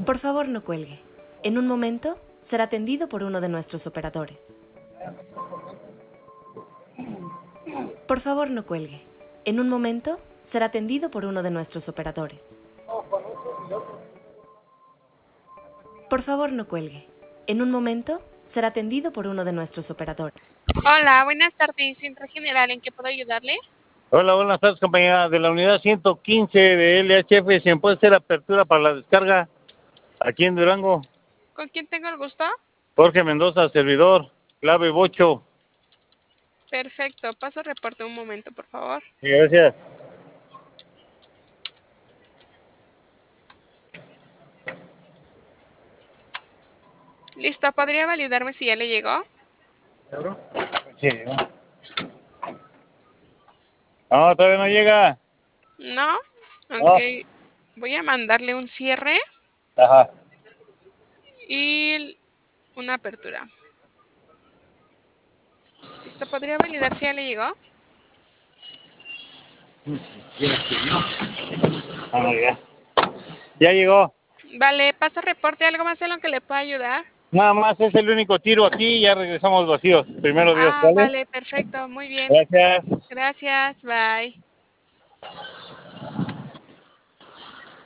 Por favor, no cuelgue. En un momento será atendido por uno de nuestros operadores. Por favor, no cuelgue. En un momento será atendido por uno de nuestros operadores. Por favor, no cuelgue. En un momento será atendido por uno de nuestros operadores. Hola, buenas tardes. Centro General, ¿en qué puedo ayudarle? Hola, buenas tardes, compañera. De la unidad 115 de LHF, ¿se me puede hacer apertura para la descarga aquí en Durango? ¿Con quién tengo el gusto? Jorge Mendoza, servidor, clave bocho. Perfecto. Paso reporte un momento, por favor. Sí, gracias. Listo. ¿Podría validarme si ya le llegó? Sí. No, todavía no llega. ¿No? No. Ok. Voy a mandarle un cierre Ajá. y una apertura. Listo. ¿Podría validar si ya le llegó? Ah, ya. Ya llegó. Vale. Paso reporte. ¿Algo más en lo que le pueda ayudar? Nada más es el único tiro aquí y ya regresamos vacíos. Primero Dios, Ah, ¿vale? vale. Perfecto. Muy bien. Gracias. Gracias. Bye.